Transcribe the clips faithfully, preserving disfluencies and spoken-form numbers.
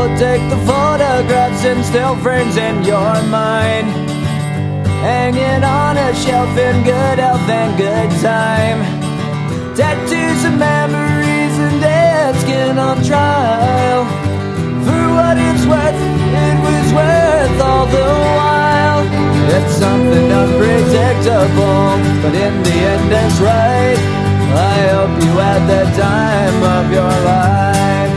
will take the photographs and still frames in your mind, hanging on a shelf in good health and good time. Tattoos of memories and dead skin on trial. For what it's worth, it was worth all the while. It's something unpredictable, but in the end it's right. I hope you had the time of your life.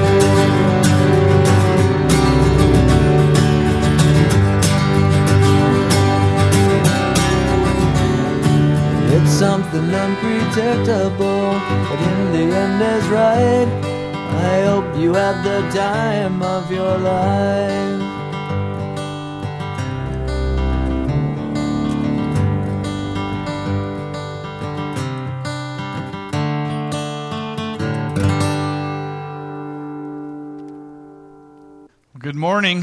It's something unpredictable, but in the end is right. I hope you had the time of your life. Good morning.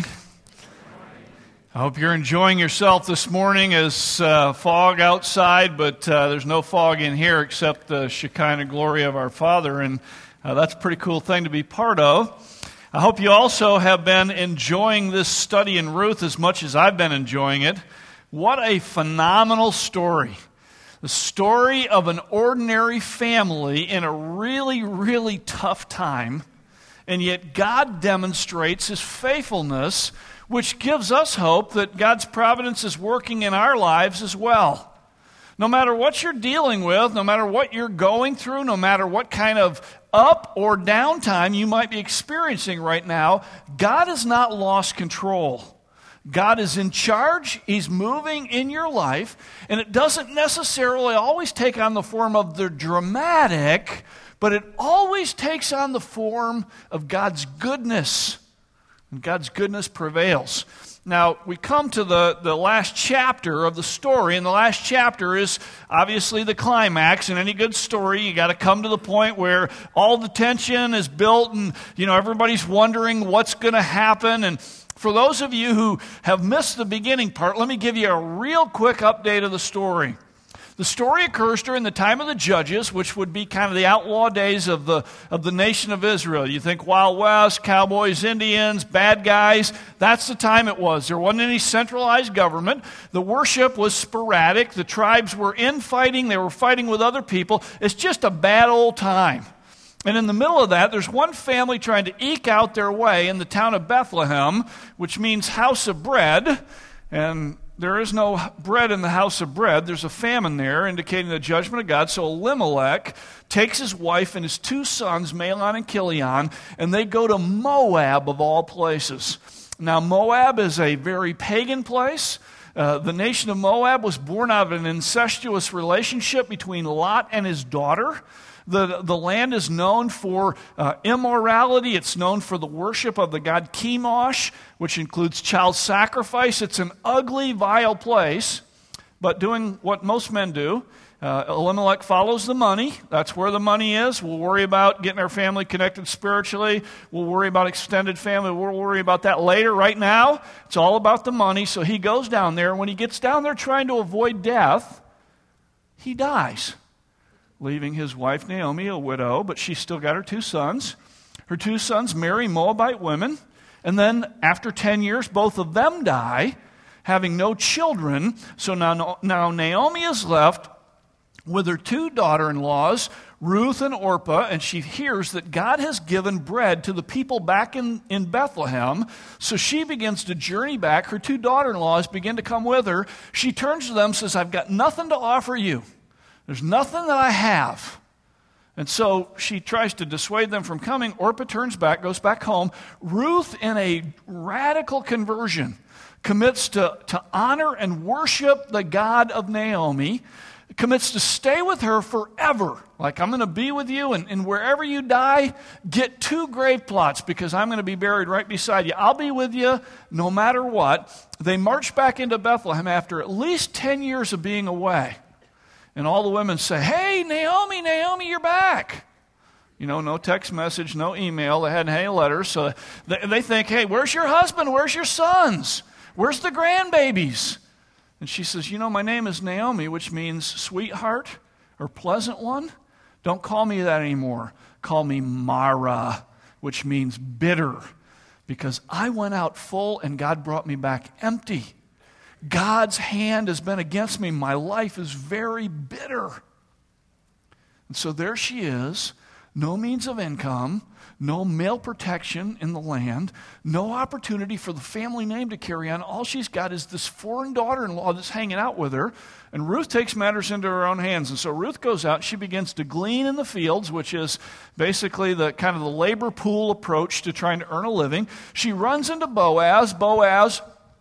I hope you're enjoying yourself this morning. As uh, fog outside, but uh, there's no fog in here except the Shekinah glory of our Father, and uh, that's a pretty cool thing to be part of. I hope you also have been enjoying this study in Ruth as much as I've been enjoying it. What a phenomenal story. The story of an ordinary family in a really, really tough time. And yet God demonstrates His faithfulness, which gives us hope that God's providence is working in our lives as well. No matter what you're dealing with, no matter what you're going through, no matter what kind of up or down time you might be experiencing right now, God has not lost control. God is in charge. He's moving in your life, and it doesn't necessarily always take on the form of the dramatic, but it always takes on the form of God's goodness. And God's goodness prevails. Now, we come to the, the last chapter of the story, and the last chapter is obviously the climax. In any good story, you got to come to the point where all the tension is built, and you know everybody's wondering what's going to happen. And for those of you who have missed the beginning part, let me give you a real quick update of the story. The story occurs during the time of the Judges, which would be kind of the outlaw days of the of the nation of Israel. You think Wild West, cowboys, Indians, bad guys. That's the time it was. There wasn't any centralized government. The worship was sporadic. The tribes were infighting. They were fighting with other people. It's just a bad old time. And in the middle of that, there's one family trying to eke out their way in the town of Bethlehem, which means house of bread. And there is no bread in the house of bread. There's a famine there, indicating the judgment of God. So Elimelech takes his wife and his two sons, Mahlon and Chilion, and they go to Moab, of all places. Now, Moab is a very pagan place. Uh, the nation of Moab was born out of an incestuous relationship between Lot and his daughter. The, the land is known for uh, immorality. It's known for the worship of the god Chemosh, which includes child sacrifice. It's an ugly, vile place, but doing what most men do. Uh, Elimelech follows the money. That's where the money is. We'll worry about getting our family connected spiritually. We'll worry about extended family. We'll worry about that later. Right now, it's all about the money. So he goes down there. When he gets down there trying to avoid death, he dies, leaving his wife Naomi a widow, but she's still got her two sons. Her two sons marry Moabite women, and then after ten years, both of them die, having no children. So now, now Naomi is left with her two daughter-in-laws, Ruth and Orpah, and she hears that God has given bread to the people back in, in Bethlehem. So she begins to journey back. Her two daughter-in-laws begin to come with her. She turns to them and says, I've got nothing to offer you. There's nothing that I have. And so she tries to dissuade them from coming. Orpah turns back, goes back home. Ruth, in a radical conversion, commits to, to honor and worship the God of Naomi, commits to stay with her forever. Like, I'm going to be with you, and, and wherever you die, get two grave plots, because I'm going to be buried right beside you. I'll be with you no matter what. They march back into Bethlehem after at least ten years of being away. And all the women say, hey, Naomi, Naomi, you're back. You know, no text message, no email. They hadn't had any letters. So they, they think, hey, where's your husband? Where's your sons? Where's the grandbabies? And she says, you know, my name is Naomi, which means sweetheart or pleasant one. Don't call me that anymore. Call me Mara, which means bitter. because I went out full and God brought me back empty. God's hand has been against me. My life is very bitter. And so there she is, no means of income, no male protection in the land, no opportunity for the family name to carry on. All she's got is this foreign daughter-in-law that's hanging out with her. And Ruth takes matters into her own hands. And so Ruth goes out, she begins to glean in the fields, which is basically the kind of the labor pool approach to trying to earn a living. She runs into Boaz. Boaz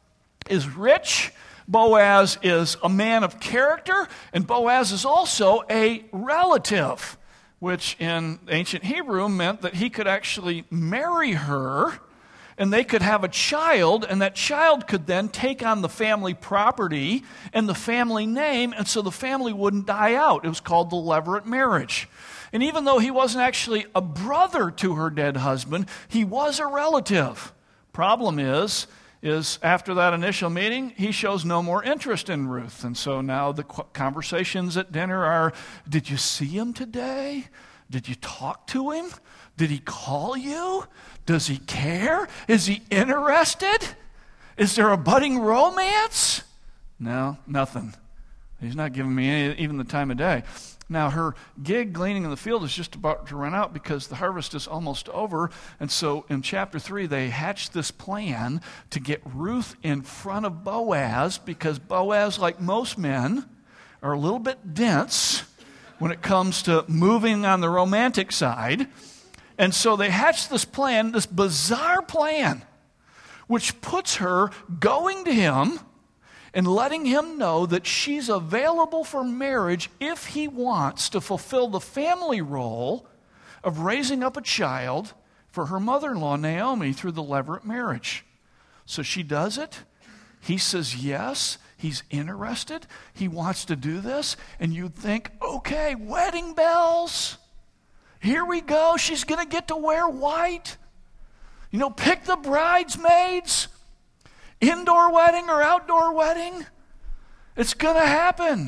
is rich. Boaz is a man of character. And Boaz is also a relative, which in ancient Hebrew meant that he could actually marry her, and they could have a child, and that child could then take on the family property and the family name, and so the family wouldn't die out. It was called the levirate marriage. And even though he wasn't actually a brother to her dead husband, he was a relative. Problem is, is after that initial meeting, he shows no more interest in Ruth. And so now the conversations at dinner are, did you see him today? Did you talk to him? Did he call you? Does he care? Is he interested? Is there a budding romance? No, nothing. He's not giving me any, even the time of day. Now, her gig gleaning in the field is just about to run out because the harvest is almost over. And so in chapter three, they hatch this plan to get Ruth in front of Boaz, because Boaz, like most men, are a little bit dense when it comes to moving on the romantic side. And so they hatch this plan, this bizarre plan, which puts her going to him and letting him know that she's available for marriage if he wants to fulfill the family role of raising up a child for her mother-in-law, Naomi, through the levirate marriage. So she does it. He says yes. He's interested. He wants to do this. And you'd think, okay, wedding bells. Here we go. She's going to get to wear white. You know, pick the bridesmaids. Indoor wedding or outdoor wedding? It's going to happen.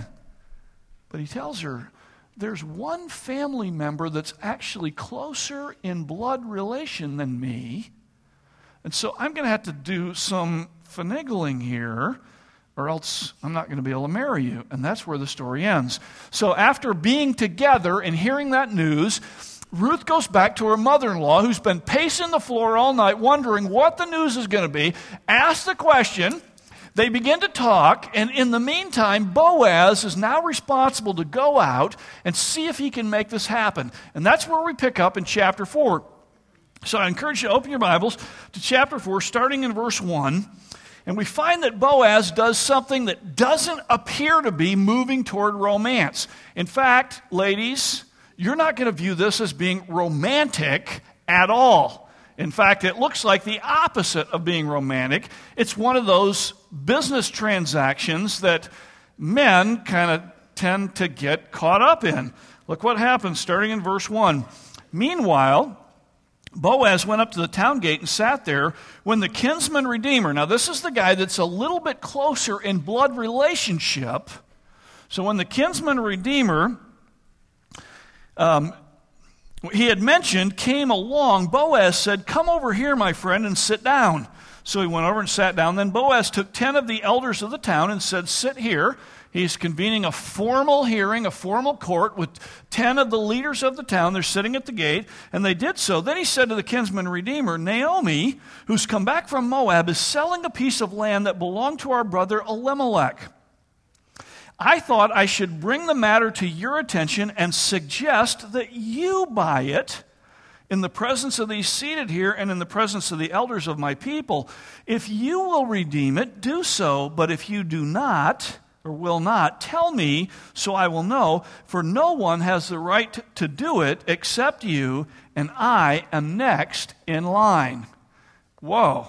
But he tells her, there's one family member that's actually closer in blood relation than me. And so I'm going to have to do some finagling here, or else I'm not going to be able to marry you. And that's where the story ends. So after being together and hearing that news, Ruth goes back to her mother-in-law, who's been pacing the floor all night, wondering what the news is going to be, asks the question. They begin to talk, and in the meantime, Boaz is now responsible to go out and see if he can make this happen. And that's where we pick up in chapter four. So I encourage you to open your Bibles to chapter four, starting in verse one. And we find that Boaz does something that doesn't appear to be moving toward romance. In fact, ladies, you're not going to view this as being romantic at all. In fact, it looks like the opposite of being romantic. It's one of those business transactions that men kind of tend to get caught up in. Look what happens starting in verse one. Meanwhile, Boaz went up to the town gate and sat there when the kinsman redeemer, now this is the guy that's a little bit closer in blood relationship. So when the kinsman redeemer Um, he had mentioned came along, Boaz said, come over here, my friend, and sit down. So he went over and sat down. Then Boaz took ten of the elders of the town and said, sit here. He's convening a formal hearing, a formal court with ten of the leaders of the town. They're sitting at the gate, and they did so. Then he said to the kinsman redeemer, Naomi, who's come back from Moab, is selling a piece of land that belonged to our brother Elimelech. I thought I should bring the matter to your attention and suggest that you buy it in the presence of these seated here and in the presence of the elders of my people. If you will redeem it, do so. But if you do not or will not, tell me so I will know. For no one has the right to do it except you, and I am next in line. Whoa.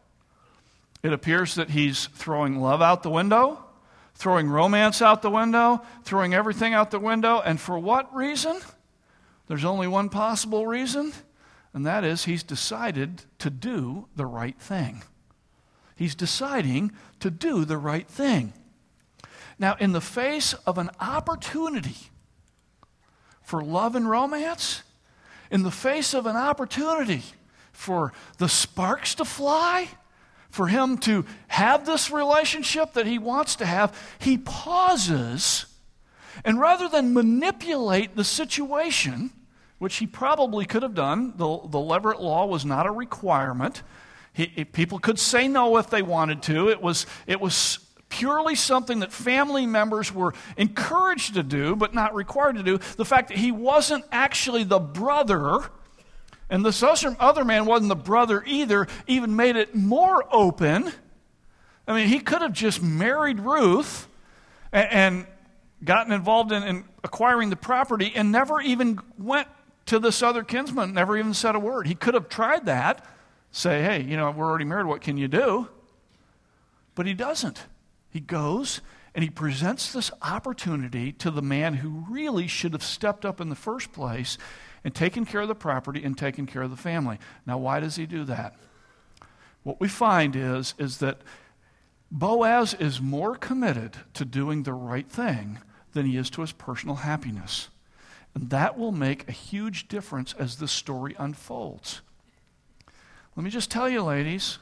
It appears that he's throwing love out the window, throwing romance out the window, throwing everything out the window. And for what reason? There's only one possible reason, and that is he's decided to do the right thing. He's deciding to do the right thing. Now, in the face of an opportunity for love and romance, in the face of an opportunity for the sparks to fly, for him to have this relationship that he wants to have, he pauses, and rather than manipulate the situation, which he probably could have done, the, the Levirate law was not a requirement. He, it, people could say no if they wanted to. It was, it was purely something that family members were encouraged to do, but not required to do. The fact that he wasn't actually the brother, and this other man wasn't the brother either, even made it more open. I mean, he could have just married Ruth and, and gotten involved in, in acquiring the property and never even went to this other kinsman, never even said a word. He could have tried that, say, hey, you know, we're already married, what can you do? But he doesn't. He goes and he presents this opportunity to the man who really should have stepped up in the first place and taken care of the property and taken care of the family. Now, why does he do that? What we find is, is that Boaz is more committed to doing the right thing than he is to his personal happiness. And that will make a huge difference as this story unfolds. Let me just tell you, ladies,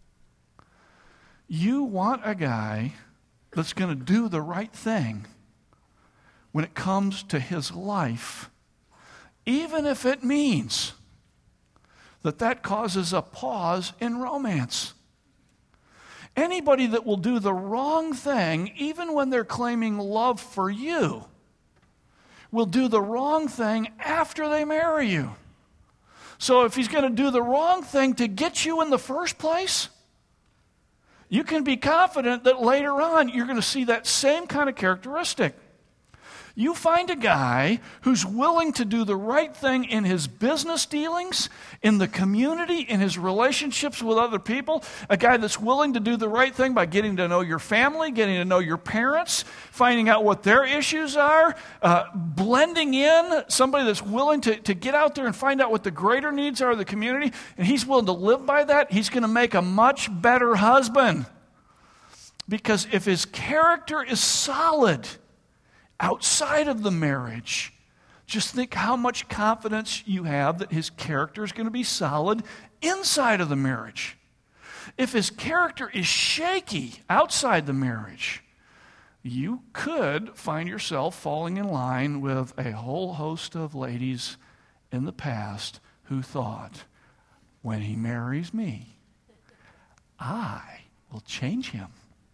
you want a guy that's going to do the right thing when it comes to his life, even if it means that that causes a pause in romance. Anybody that will do the wrong thing, even when they're claiming love for you, will do the wrong thing after they marry you. So if he's going to do the wrong thing to get you in the first place, you can be confident that later on you're going to see that same kind of characteristic. You find a guy who's willing to do the right thing in his business dealings, in the community, in his relationships with other people, a guy that's willing to do the right thing by getting to know your family, getting to know your parents, finding out what their issues are, uh, blending in, somebody that's willing to, to get out there and find out what the greater needs are of the community, and he's willing to live by that. He's going to make a much better husband. Because if his character is solid outside of the marriage, just think how much confidence you have that his character is going to be solid inside of the marriage. If his character is shaky outside the marriage, you could find yourself falling in line with a whole host of ladies in the past who thought, when he marries me, I will change him.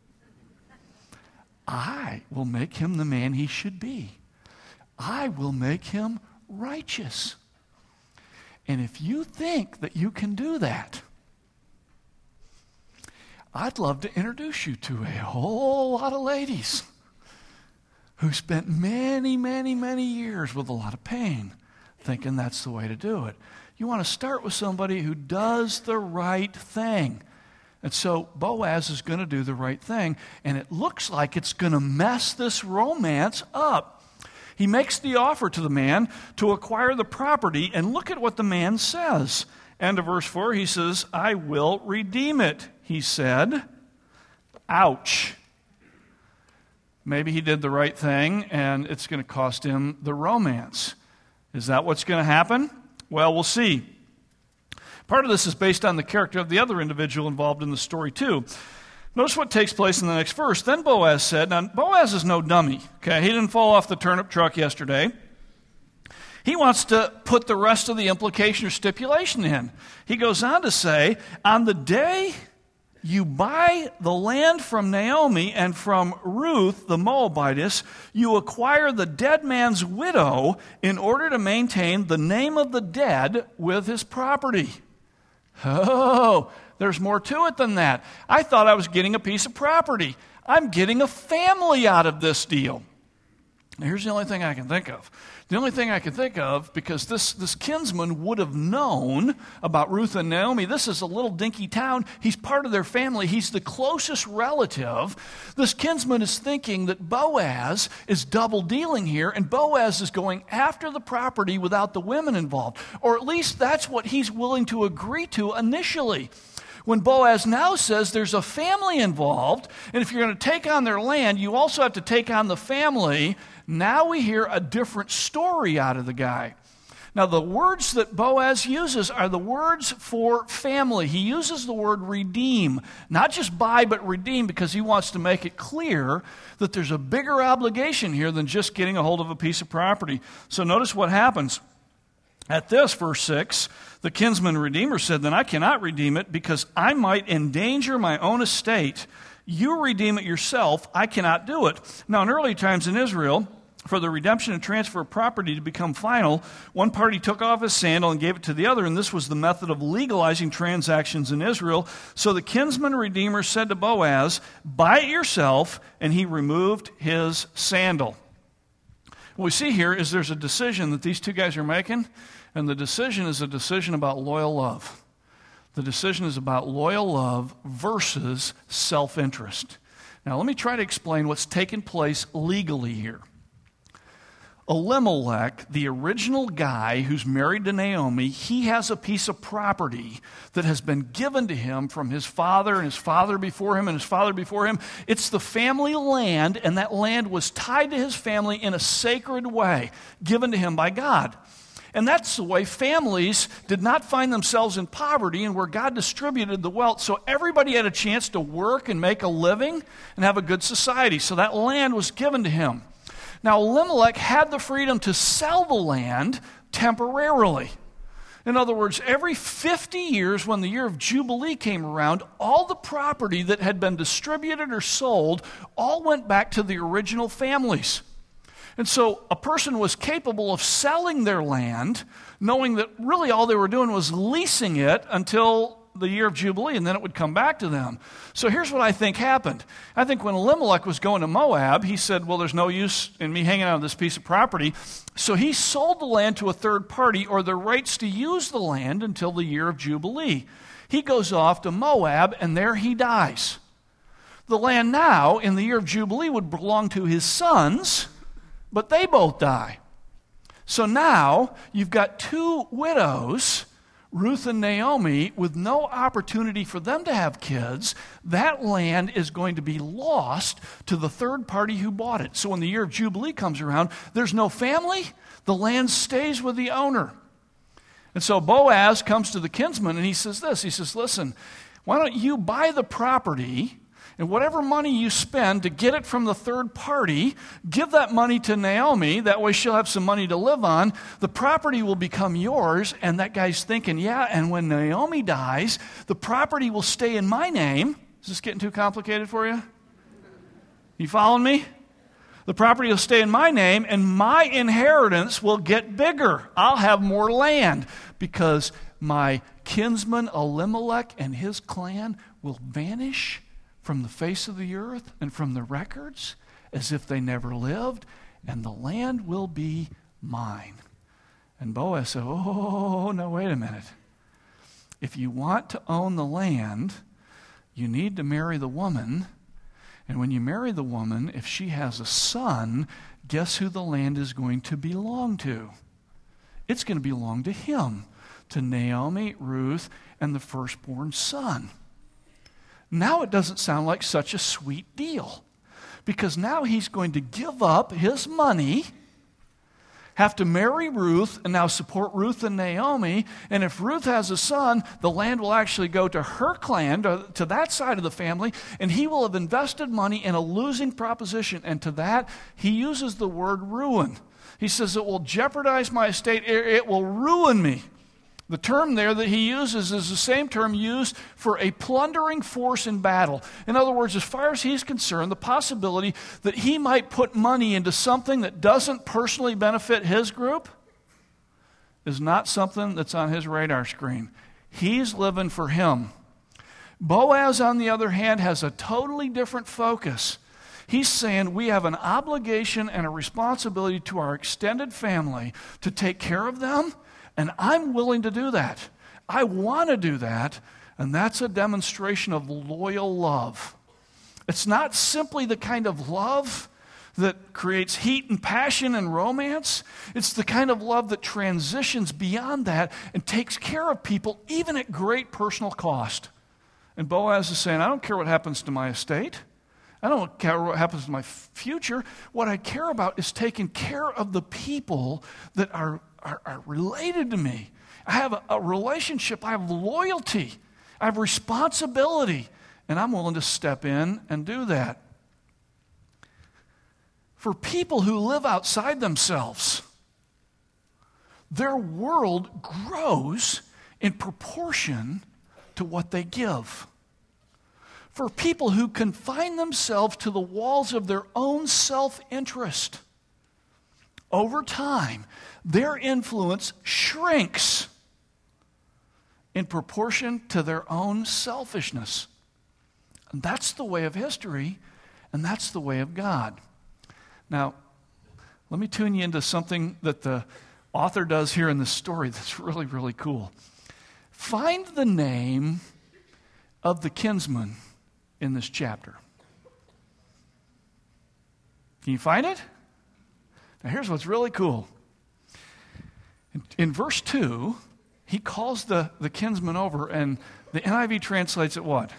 I will make him the man he should be. I will make him righteous. And if you think that you can do that, I'd love to introduce you to a whole lot of ladies who spent many, many, many years with a lot of pain thinking that's the way to do it. You want to start with somebody who does the right thing. And so Boaz is going to do the right thing, and it looks like it's going to mess this romance up. He makes the offer to the man to acquire the property, and look at what the man says. End of verse four, he says, I will redeem it, he said. Ouch. Maybe he did the right thing, and it's going to cost him the romance. Is that what's going to happen? Well, we'll see. Part of this is based on the character of the other individual involved in the story, too. Notice what takes place in the next verse. Then Boaz said, now Boaz is no dummy, okay? He didn't fall off the turnip truck yesterday. He wants to put the rest of the implication or stipulation in. He goes on to say, on the day you buy the land from Naomi and from Ruth, the Moabitess, you acquire the dead man's widow in order to maintain the name of the dead with his property. Oh, there's more to it than that. I thought I was getting a piece of property. I'm getting a family out of this deal. Now, here's the only thing I can think of. The only thing I can think of, because this, this kinsman would have known about Ruth and Naomi. This is a little dinky town. He's part of their family. He's the closest relative. This kinsman is thinking that Boaz is double dealing here, and Boaz is going after the property without the women involved. Or at least that's what he's willing to agree to initially. When Boaz now says there's a family involved, and if you're going to take on their land, you also have to take on the family. Now we hear a different story out of the guy. Now, the words that Boaz uses are the words for family. He uses the word redeem, not just buy, but redeem, because he wants to make it clear that there's a bigger obligation here than just getting a hold of a piece of property. So notice what happens. At this, verse six, the kinsman redeemer said, "Then I cannot redeem it because I might endanger my own estate. You redeem it yourself. I cannot do it." Now, in early times in Israel, for the redemption and transfer of property to become final, one party took off his sandal and gave it to the other, and this was the method of legalizing transactions in Israel. So the kinsman redeemer said to Boaz, "Buy it yourself," and he removed his sandal. What we see here is there's a decision that these two guys are making, and the decision is a decision about loyal love. The decision is about loyal love versus self-interest. Now, let me try to explain what's taken place legally here. Elimelech, the original guy who's married to Naomi, he has a piece of property that has been given to him from his father and his father before him and his father before him. It's the family land, and that land was tied to his family in a sacred way, given to him by God. And that's the way families did not find themselves in poverty, and where God distributed the wealth. So everybody had a chance to work and make a living and have a good society. So that land was given to him. Now, Elimelech had the freedom to sell the land temporarily. In other words, every fifty years, when the year of Jubilee came around, all the property that had been distributed or sold all went back to the original families. And so a person was capable of selling their land, knowing that really all they were doing was leasing it until the year of Jubilee, and then it would come back to them. So here's what I think happened. I think when Elimelech was going to Moab, he said, well, there's no use in me hanging out on this piece of property. So he sold the land to a third party, or the rights to use the land until the year of Jubilee. He goes off to Moab, and there he dies. The land now, in the year of Jubilee, would belong to his sons, but they both die. So now you've got two widows, Ruth and Naomi, with no opportunity for them to have kids. That land is going to be lost to the third party who bought it. So when the year of Jubilee comes around, there's no family. The land stays with the owner. And so Boaz comes to the kinsman and he says this. He says, listen, why don't you buy the property, and whatever money you spend to get it from the third party, give that money to Naomi. That way she'll have some money to live on. The property will become yours. And that guy's thinking, yeah, and when Naomi dies, the property will stay in my name. Is this getting too complicated for you? You following me? The property will stay in my name, and my inheritance will get bigger. I'll have more land because my kinsman Elimelech and his clan will vanish from the face of the earth and from the records as if they never lived, and the land will be mine. And Boaz said, oh, no, wait a minute. If you want to own the land, you need to marry the woman. And when you marry the woman, if she has a son, guess who the land is going to belong to? It's going to belong to him, to Naomi, Ruth, and the firstborn son. Now it doesn't sound like such a sweet deal, because now he's going to give up his money, have to marry Ruth, and now support Ruth and Naomi. And if Ruth has a son, the land will actually go to her clan, to, to that side of the family, and he will have invested money in a losing proposition. And to that, he uses the word ruin. He says, it will jeopardize my estate, it, it will ruin me. The term there that he uses is the same term used for a plundering force in battle. In other words, as far as he's concerned, the possibility that he might put money into something that doesn't personally benefit his group is not something that's on his radar screen. He's living for him. Boaz, on the other hand, has a totally different focus. He's saying we have an obligation and a responsibility to our extended family to take care of them. And I'm willing to do that. I want to do that, and that's a demonstration of loyal love. It's not simply the kind of love that creates heat and passion and romance. It's the kind of love that transitions beyond that and takes care of people, even at great personal cost. And Boaz is saying, I don't care what happens to my estate. I don't care what happens to my future. What I care about is taking care of the people that are are, are related to me. I have a, a relationship. I have loyalty. I have responsibility. And I'm willing to step in and do that. For people who live outside themselves, their world grows in proportion to what they give. For people who confine themselves to the walls of their own self-interest, over time, their influence shrinks in proportion to their own selfishness. And that's the way of history, and that's the way of God. Now, let me tune you into something that the author does here in this story that's really, really cool. Find the name of the kinsman in this chapter. Can you find it? Now here's what's really cool. In, in verse two, he calls the, the kinsman over, and the N I V translates it what?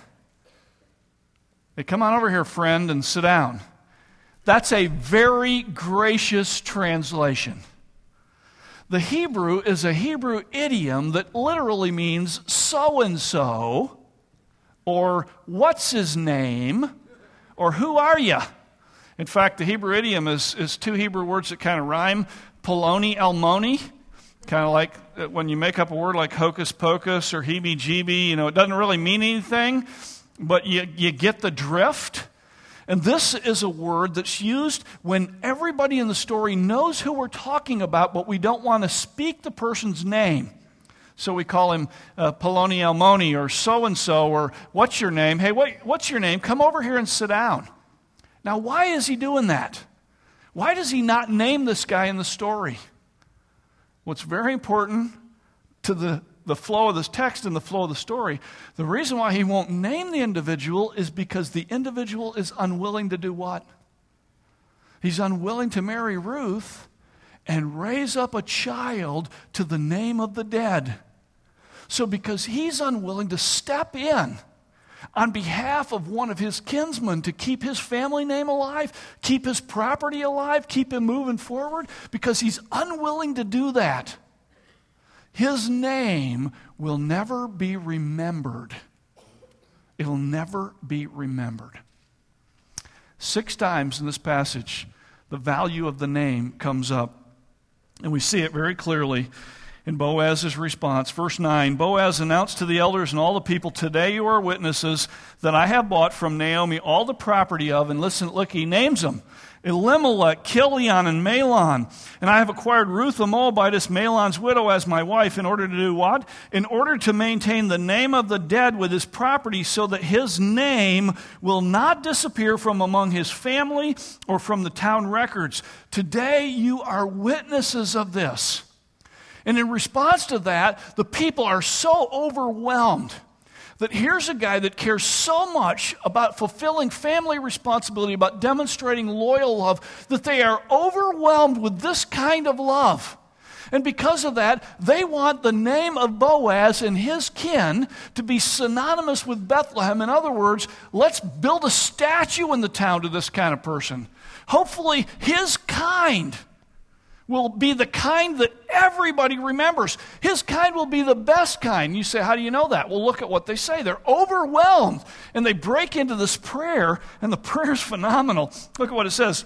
Hey, come on over here, friend, and sit down. That's a very gracious translation. The Hebrew is a Hebrew idiom that literally means so-and-so, or what's his name, or who are you? In fact, the Hebrew idiom is, is two Hebrew words that kind of rhyme, poloni elmoni, kind of like when you make up a word like hocus pocus or heebie-jeebie, you know, it doesn't really mean anything, but you, you get the drift. And this is a word that's used when everybody in the story knows who we're talking about, but we don't want to speak the person's name. So we call him uh, Poloni Elmoni or so-and-so, or what's your name? Hey, what, what's your name? Come over here and sit down. Now, why is he doing that? Why does he not name this guy in the story? What's very important to the, the flow of this text and the flow of the story, the reason why he won't name the individual is because the individual is unwilling to do what? He's unwilling to marry Ruth and raise up a child to the name of the dead. So because he's unwilling to step in on behalf of one of his kinsmen to keep his family name alive, keep his property alive, keep him moving forward, because he's unwilling to do that, his name will never be remembered. It'll never be remembered. Six times in this passage, the value of the name comes up. And we see it very clearly in Boaz's response. Verse nine, Boaz announced to the elders and all the people, today you are witnesses that I have bought from Naomi all the property of, and listen, look, he names them, Elimelech, Kilion, and Mahlon. And I have acquired Ruth the Moabitess, Mahlon's widow, as my wife, in order to do what? In order to maintain the name of the dead with his property, so that his name will not disappear from among his family or from the town records. Today you are witnesses of this. And in response to that, the people are so overwhelmed that here's a guy that cares so much about fulfilling family responsibility, about demonstrating loyal love, that they are overwhelmed with this kind of love. And because of that, they want the name of Boaz and his kin to be synonymous with Bethlehem. In other words, let's build a statue in the town to this kind of person. Hopefully, his kind will be the kind that everybody remembers. His kind will be the best kind. You say, how do you know that? Well, look at what they say. They're overwhelmed, and they break into this prayer, and the prayer is phenomenal. Look at what it says.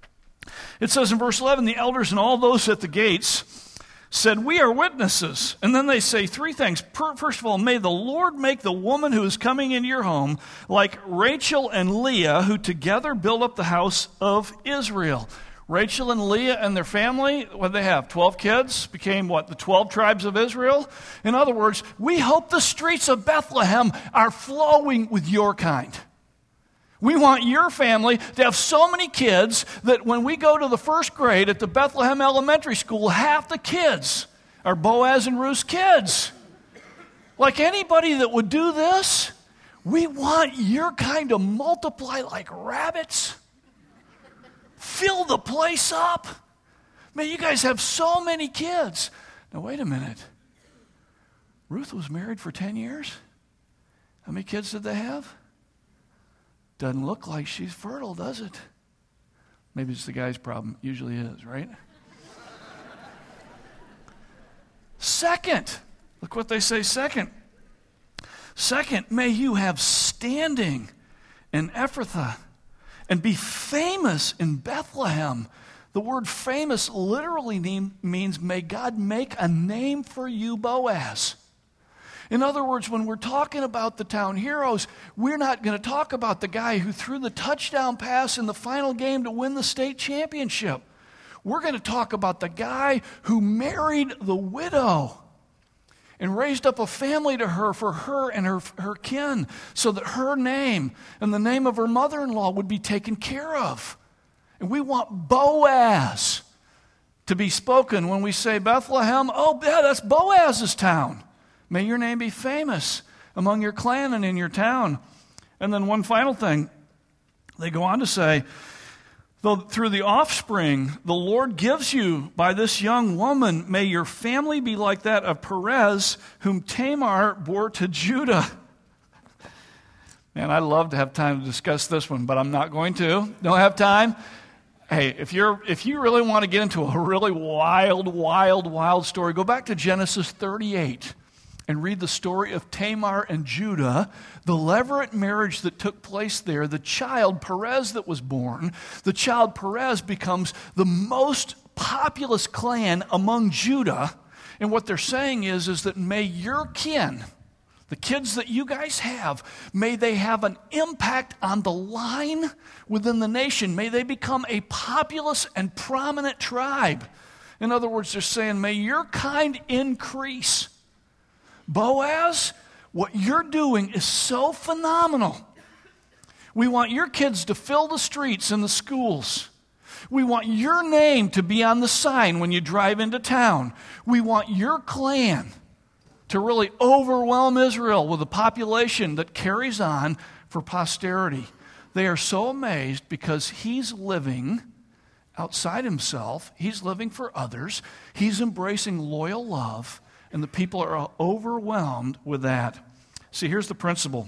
It says in verse eleven, the elders and all those at the gates said, we are witnesses. And then they say three things. First of all, may the Lord make the woman who is coming into your home like Rachel and Leah, who together build up the house of Israel. Rachel and Leah and their family, what did they have? Twelve kids, became what? The twelve tribes of Israel? In other words, we hope the streets of Bethlehem are flowing with your kind. We want your family to have so many kids that when we go to the first grade at the Bethlehem Elementary School, half the kids are Boaz and Ruth's kids. Like anybody that would do this, we want your kind to multiply like rabbits. Fill the place up. Man, you guys have so many kids. Now, wait a minute. Ruth was married for ten years. How many kids did they have? Doesn't look like she's fertile, does it? Maybe it's the guy's problem. Usually is, right? Second, look what they say second. Second, may you have standing in Ephrathah and be famous in Bethlehem. The word famous literally means may God make a name for you, Boaz. In other words, when we're talking about the town heroes, we're not going to talk about the guy who threw the touchdown pass in the final game to win the state championship. We're going to talk about the guy who married the widow and raised up a family to her for her and her, her kin so that her name and the name of her mother-in-law would be taken care of. And we want Boaz to be spoken when we say Bethlehem. Oh, yeah, that's Boaz's town. May your name be famous among your clan and in your town. And then one final thing. They go on to say, though through the offspring the Lord gives you by this young woman, may your family be like that of Perez, whom Tamar bore to Judah. Man, I'd love to have time to discuss this one, but I'm not going to. Don't have time. Hey, if you're if you really want to get into a really wild, wild, wild story, go back to Genesis thirty-eight and read the story of Tamar and Judah, the levirate marriage that took place there, the child Perez that was born. The child Perez becomes the most populous clan among Judah. And what they're saying is, is that may your kin, the kids that you guys have, may they have an impact on the line within the nation. May they become a populous and prominent tribe. In other words, they're saying, may your kind increase. Boaz, what you're doing is so phenomenal. We want your kids to fill the streets and the schools. We want your name to be on the sign when you drive into town. We want your clan to really overwhelm Israel with a population that carries on for posterity. They are so amazed because he's living outside himself. He's living for others. He's embracing loyal love. And the people are overwhelmed with that. See, here's the principle.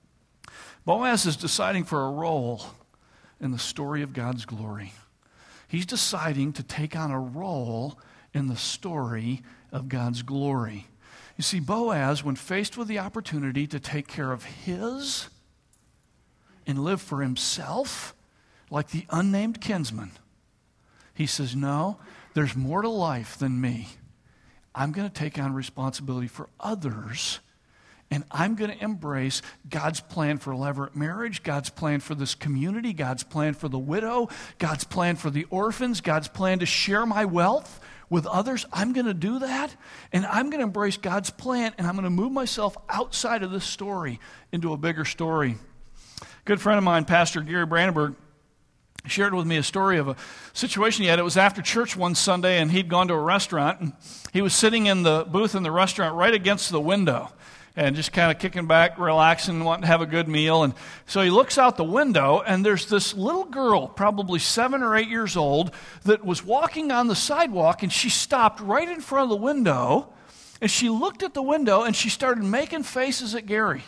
Boaz is deciding for a role in the story of God's glory. He's deciding to take on a role in the story of God's glory. You see, Boaz, when faced with the opportunity to take care of his and live for himself, like the unnamed kinsman, he says, no, there's more to life than me. I'm going to take on responsibility for others, and I'm going to embrace God's plan for levirate marriage, God's plan for this community, God's plan for the widow, God's plan for the orphans, God's plan to share my wealth with others. I'm going to do that, and I'm going to embrace God's plan, and I'm going to move myself outside of this story into a bigger story. A good friend of mine, Pastor Gary Brandenburg, shared with me a story of a situation he had. It was after church one Sunday, and he'd gone to a restaurant, and he was sitting in the booth in the restaurant right against the window and just kind of kicking back, relaxing, wanting to have a good meal. And so he looks out the window, and there's this little girl, probably seven or eight years old, that was walking on the sidewalk, and she stopped right in front of the window, and she looked at the window, and she started making faces at Gary.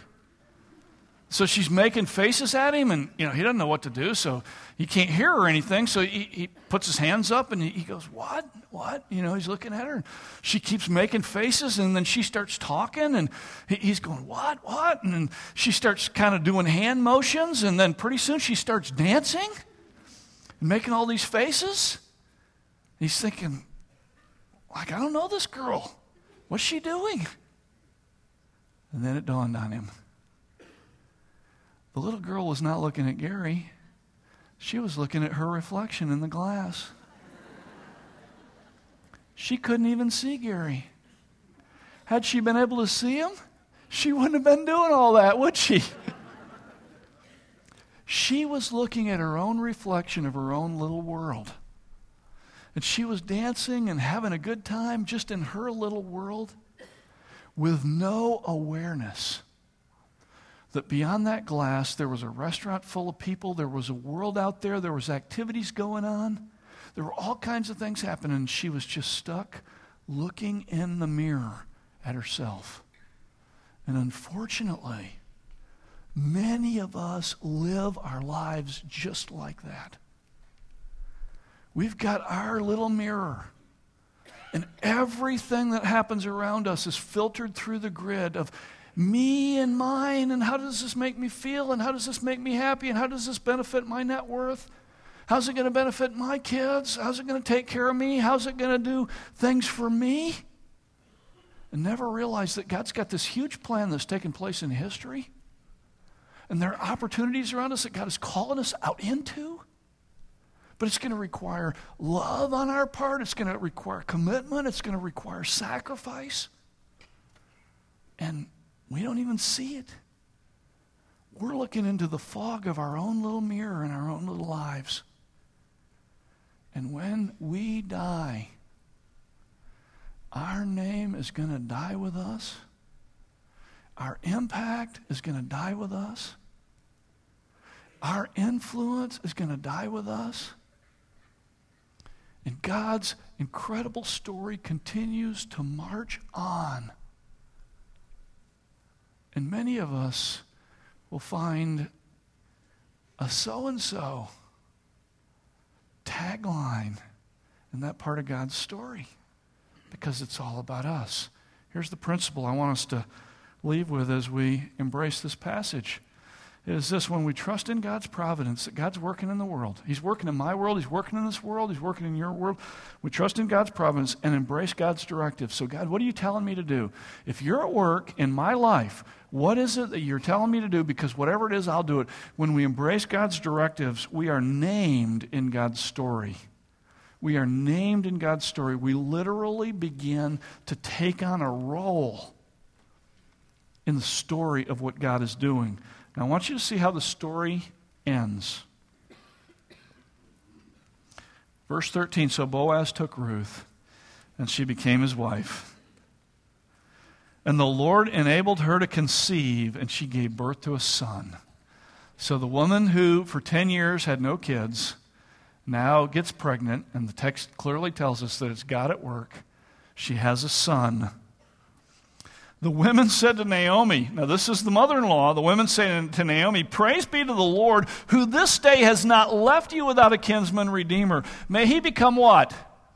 So she's making faces at him, and you know he doesn't know what to do, so he can't hear her or anything. So he, he puts his hands up, and he, he goes, "What? What?" You know, he's looking at her. And she keeps making faces, and then she starts talking, and he, he's going, "What? What?" And then she starts kind of doing hand motions, and then pretty soon she starts dancing and making all these faces. He's thinking, like, I don't know this girl. What's she doing? And then it dawned on him. The little girl was not looking at Gary. She was looking at her reflection in the glass. She couldn't even see Gary. Had she been able to see him, she wouldn't have been doing all that, would she? She was looking at her own reflection of her own little world. And she was dancing and having a good time just in her little world with no awareness that beyond that glass, there was a restaurant full of people, there was a world out there, there was activities going on, there were all kinds of things happening, and she was just stuck looking in the mirror at herself. And unfortunately, many of us live our lives just like that. We've got our little mirror, And everything that happens around us is filtered through the grid of me and mine, and how does this make me feel, and how does this make me happy, and how does this benefit my net worth? How's it going to benefit my kids? How's it going to take care of me? How's it going to do things for me? And never realize that God's got this huge plan that's taking place in history. And there are opportunities around us that God is calling us out into. But it's going to require love on our part. It's going to require commitment. It's going to require sacrifice. And we don't even see it. We're looking into the fog of our own little mirror in our own little lives. And when we die, our name is going to die with us. Our impact is going to die with us. Our influence is going to die with us. And God's incredible story continues to march on. And many of us will find a so-and-so tagline in that part of God's story because it's all about us. Here's the principle I want us to leave with as we embrace this passage. It is this: when we trust in God's providence, that God's working in the world. He's working in my world. He's working in this world. He's working in your world. We trust in God's providence and embrace God's directive. So, God, what are you telling me to do? If you're at work in my life, what is it that you're telling me to do? Because whatever it is, I'll do it. When we embrace God's directives, we are named in God's story. We are named in God's story. We literally begin to take on a role in the story of what God is doing. Now, I want you to see how the story ends. Verse thirteen, so Boaz took Ruth, and she became his wife. And the Lord enabled her to conceive, and she gave birth to a son. So the woman who for ten years had no kids now gets pregnant, and the text clearly tells us that it's God at work. She has a son. The women said to Naomi, now this is the mother-in-law, the women say to Naomi, praise be to the Lord, who this day has not left you without a kinsman redeemer. May he become what?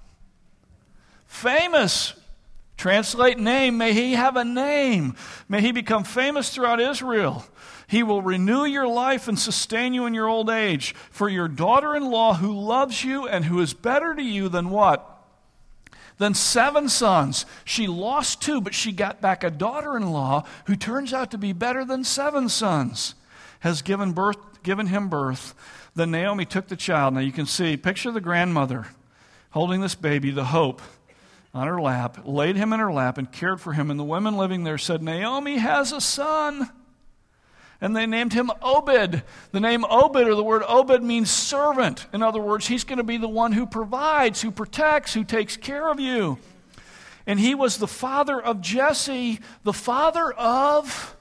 Famous. Translate name. May he have a name. May he become famous throughout Israel. He will renew your life and sustain you in your old age. For your daughter-in-law who loves you and who is better to you than what? Than seven sons. She lost two, but she got back a daughter-in-law who turns out to be better than seven sons. Has given birth, given him birth. Then Naomi took the child. Now you can see, picture the grandmother holding this baby, the hope, on her lap, laid him in her lap and cared for him. And the women living there said, Naomi has a son. And they named him Obed. The name Obed, or the word Obed, means servant. In other words, he's going to be the one who provides, who protects, who takes care of you. And he was the father of Jesse, the father of...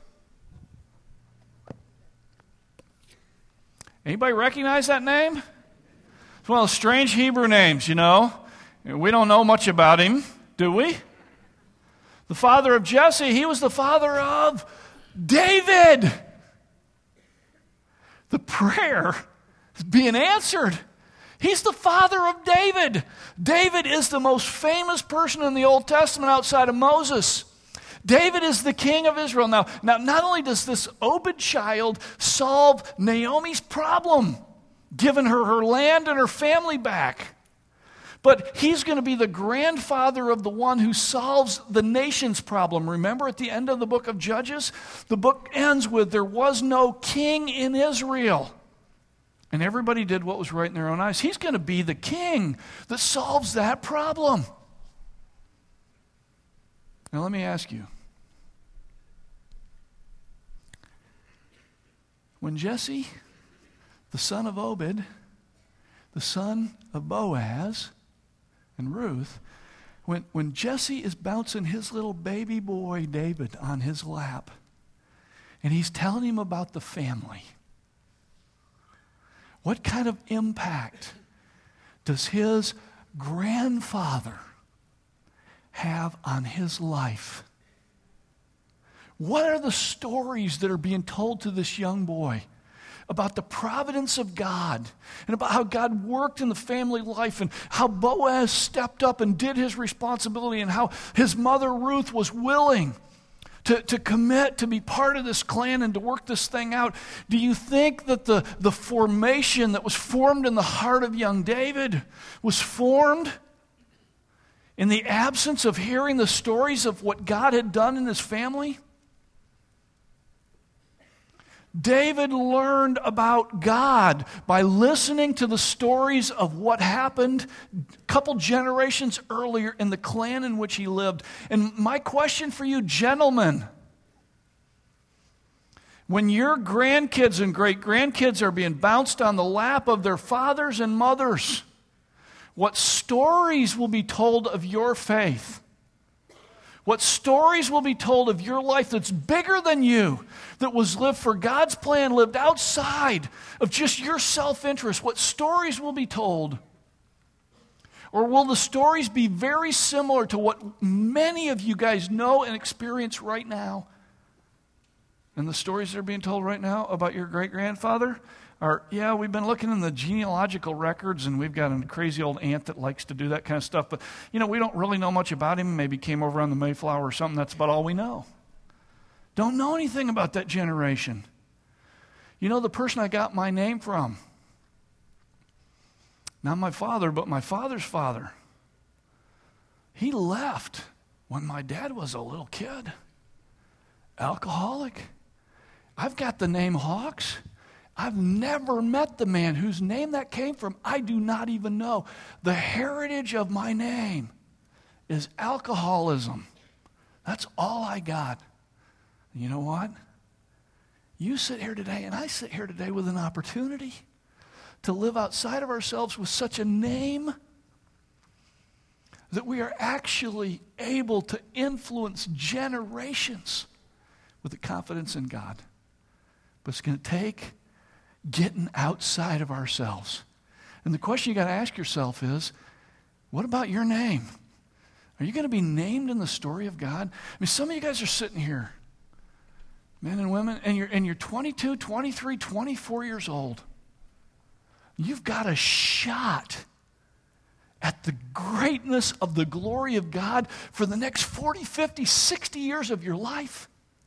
Anybody recognize that name? It's one of those strange Hebrew names, you know. We don't know much about him, do we? The father of Jesse, he was the father of David. The prayer is being answered. He's the father of David. David is the most famous person in the Old Testament outside of Moses. David is the king of Israel. Now, now not only does this Obed child solve Naomi's problem, giving her her land and her family back, but he's going to be the grandfather of the one who solves the nation's problem. Remember at the end of the book of Judges, the book ends with, there was no king in Israel. And everybody did what was right in their own eyes. He's going to be the king that solves that problem. Now let me ask you. When Jesse, the son of Obed, the son of Boaz, and Ruth, when, when Jesse is bouncing his little baby boy David on his lap, and he's telling him about the family, what kind of impact does his grandfather have on his life? What are the stories that are being told to this young boy? about the providence of God and about how God worked in the family life and how Boaz stepped up and did his responsibility and how his mother Ruth was willing to, to commit to be part of this clan and to work this thing out, do you think that the, the formation that was formed in the heart of young David was formed in the absence of hearing the stories of what God had done in his family? David learned about God by listening to the stories of what happened a couple generations earlier in the clan in which he lived. And my question for you, gentlemen, when your grandkids and great-grandkids are being bounced on the lap of their fathers and mothers, what stories will be told of your faith? What stories will be told of your life that's bigger than you, that was lived for God's plan, lived outside of just your self-interest? What stories will be told? Or will the stories be very similar to what many of you guys know and experience right now? And the stories that are being told right now about your great-grandfather are, yeah, we've been looking in the genealogical records, and we've got a crazy old aunt that likes to do that kind of stuff. But, you know, we don't really know much about him. Maybe came over on the Mayflower or something. That's about all we know. Don't know anything about that generation. You know the person I got my name from? Not my father, but my father's father. He left when my dad was a little kid. Alcoholic. I've got the name Hawks. I've never met the man whose name that came from. I do not even know. The heritage of my name is alcoholism. That's all I got. You know what? You sit here today, and I sit here today with an opportunity to live outside of ourselves with such a name that we are actually able to influence generations with the confidence in God. But it's going to take getting outside of ourselves. And the question you got to ask yourself is, what about your name? Are you going to be named in the story of God? I mean, some of you guys are sitting here, men and women, and you're, and you're twenty-two, twenty-three, twenty-four years old. You've got a shot at the greatness of the glory of God for the next forty, fifty, sixty years of your life.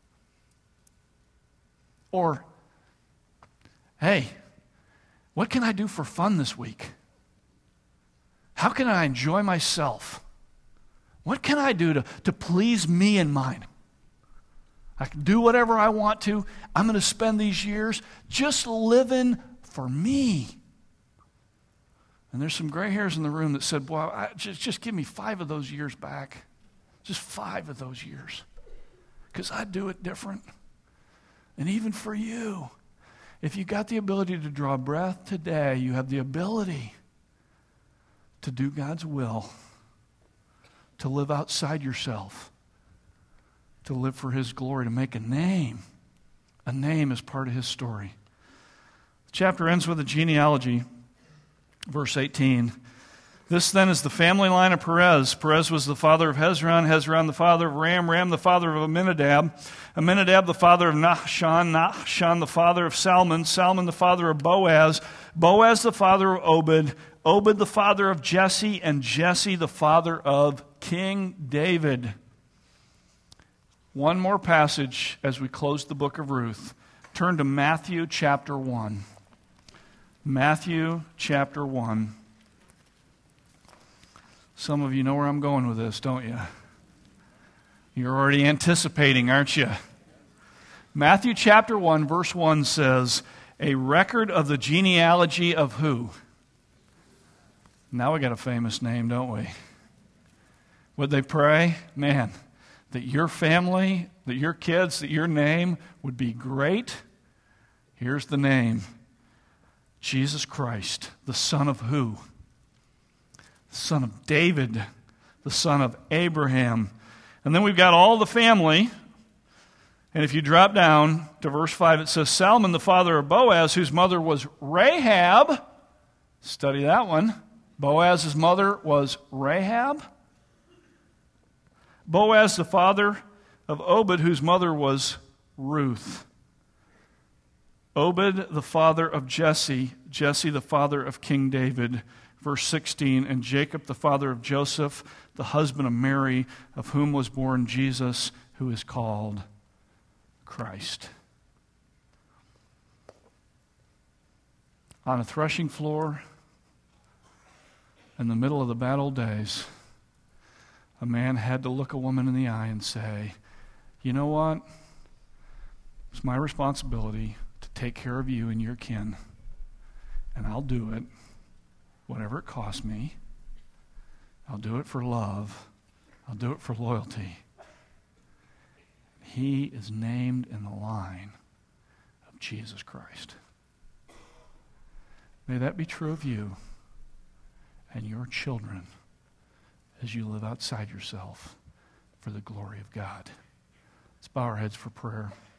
Or, hey, what can I do for fun this week? How can I enjoy myself? What can I do to, to please me and mine? I can do whatever I want to. I'm going to spend these years just living for me. And there's some gray hairs in the room that said, boy, I, just, just give me five of those years back. Just five of those years. Because I'd do it different. And even for you, if you got the ability to draw breath today, you have the ability to do God's will, to live outside yourself, to live for His glory, to make a name. A name is part of His story. The chapter ends with a genealogy, verse eighteen. This then is the family line of Perez. Perez was the father of Hezron, Hezron the father of Ram, Ram the father of Amminadab, Amminadab the father of Nahshon, Nahshon the father of Salmon, Salmon the father of Boaz, Boaz the father of Obed, Obed the father of Jesse, and Jesse the father of King David. One more passage as we close the book of Ruth. Turn to Matthew chapter one. Matthew chapter one. Some of you know where I'm going with this, don't you? You're already anticipating, aren't you? Matthew chapter one, verse one says, a record of the genealogy of who? Now we got a famous name, don't we? Would they pray? Man, that your family, that your kids, that your name would be great. Here's the name. Jesus Christ, the son of who? The son of David, the son of Abraham. And then we've got all the family. And if you drop down to verse five, it says, Salmon, the father of Boaz, whose mother was Rahab. Study that one. Boaz's mother was Rahab. Boaz, the father of Obed, whose mother was Ruth. Obed, the father of Jesse, Jesse, the father of King David. Verse sixteen, and Jacob, the father of Joseph, the husband of Mary, of whom was born Jesus, who is called Christ. On a threshing floor, in the middle of the bad old days, a man had to look a woman in the eye and say, you know what? It's my responsibility to take care of you and your kin, and I'll do it, whatever it costs me. I'll do it for love. I'll do it for loyalty. He is named in the line of Jesus Christ. May that be true of you and your children as you live outside yourself for the glory of God. Let's bow our heads for prayer.